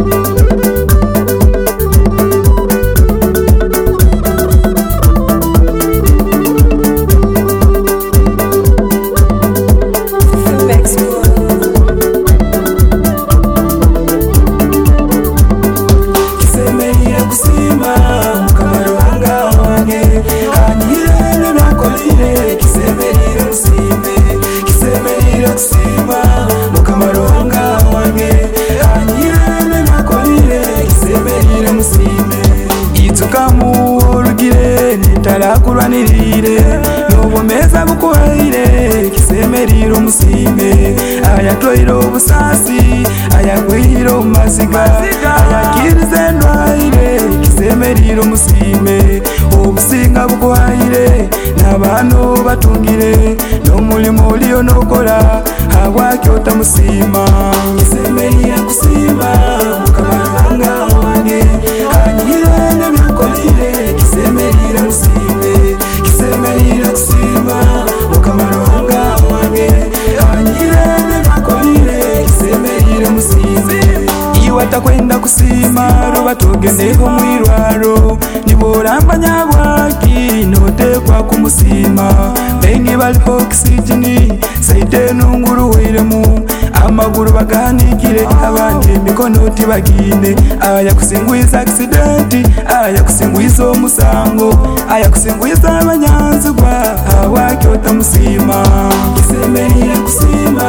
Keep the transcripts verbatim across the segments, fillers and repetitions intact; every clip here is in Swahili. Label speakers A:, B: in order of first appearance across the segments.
A: Kurwanirire n'ubumeza bukuhaire kisemeriro musime ayatwairo busasi ayagwiro maziga ayakirize ndwaire kisemeriro musime obusinga bukuhaire n'abantu batungire n'umulimo uliyo nokora habwakyota musima kisemeriro kusima mukamaranga wange anyire n'ebyakolire kisemeriro musime kisemeriro kusima mukamaranga wange anyire n'ebyakolire kisemeriro musime iwata kwenda kusima roba tugendeho mwirwaro niboramba nyabwaki notekwa kumusima bengi bali oxygeni saide nunguru wiremu amaguru baganikire abandi mikono tibagine aya kusingwiza accident aya kusingwiza omusango aya kusingwiza abanyanzigwa awakyota musima kisemerire kusima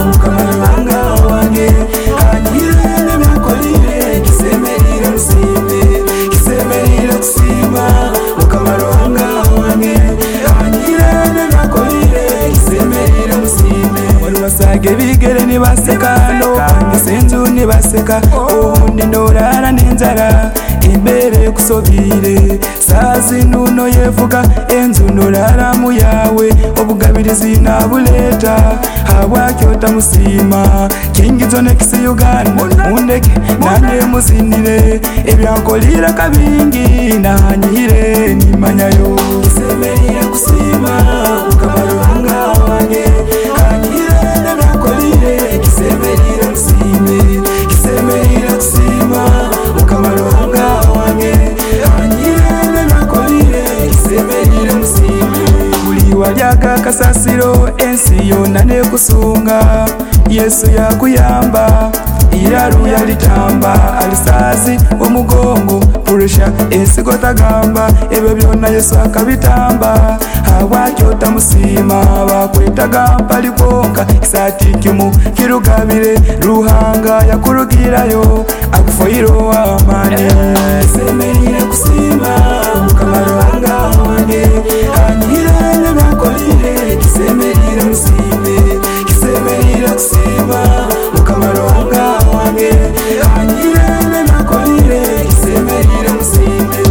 A: mukamaranga wange anyire n'ebyakolire kisemerire musime kisemerire kusima mukamaranga wange anyire n'ebyakolire kisemerire musime wali basage bigere nibaseka no ngisenzu nibaseka undi ndorara n'inzara imbere kusobire sazi nuno yevuga enzu ndorara mu yawe obugabirizi nabuleta habwakyota musima kingizo nekisi Uganda mundeke nanye muzinire ebyankolira kabingi nanyire nimanyayo kisemerire kusima mukamaranga wange anyire n'ebyakolire kisemerire musime kisemerire kusima mukamaranga wange anyire n'ebyakolire kisemerire musime buli walyaga kasasiro ensi yona nekusunga Yesu yakuyamba iraru yalitamba alisazi omugongo puresha ensigo tagamba ebyo byonna Yesu akabitamba habwakyota musima bakwetaga mpali konka kisati kimu kirugabire ruhanga yakurugirayo akufoiro amani kisemerire kusima mukamaranga wange anyire n'ebyakolire kisemerire musime kisemerire kusima mukamaranga wange anyire n'ebyakolire kisemerire musime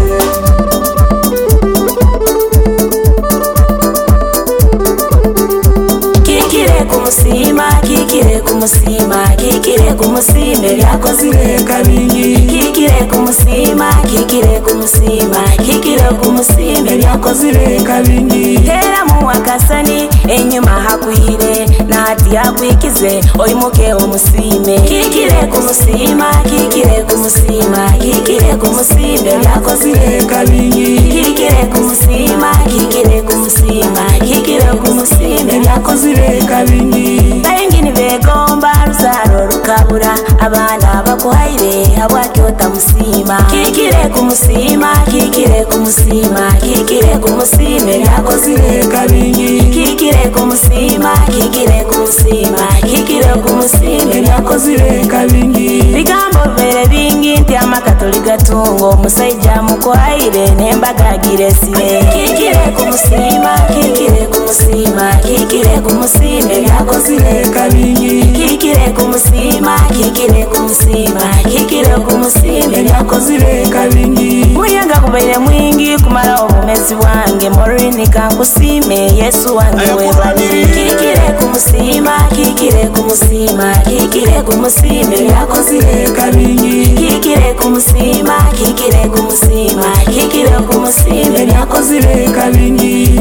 B: kikire kumusima kikire kumusima kikire kumusime byakozire kabingi kikire kumusima kikire kumusima kikire kumusime byakozire kabingi tera mu wakasani enyuma hakwire nati yakwikize oyimuke omusime kikire kumusima kikire kumusima kikire kumusime byakozire kabingi kikire kumusima kikire kumusima kikire kumusime byakozire kabingi bengi nibegomba ruzaro rukabura abana bakuhaire habwakyota musima kikire kumusima kikire kumusima kikire kumusime byakozire kabingi kikire kumusima kikire kumusima kikire kumusime byakozire kabingi bigambo bere bingi nti amakatoli gatungo musajja mukuhaire nembaga giresire kikire kumusima kikire kumusima kikire kumusime byakozire kabingi kikire kumusima kikire kumusima kikire kumusime byakozire kabingi muyenga kubaire mwingi kumara obumezi bwange morini kankusime Yesu wange webali kikire kumusima kikire kumusima kikire kumusime byakozire kabingi kikire kumusima kikire kumusima kikire kumusime byakozire kabingi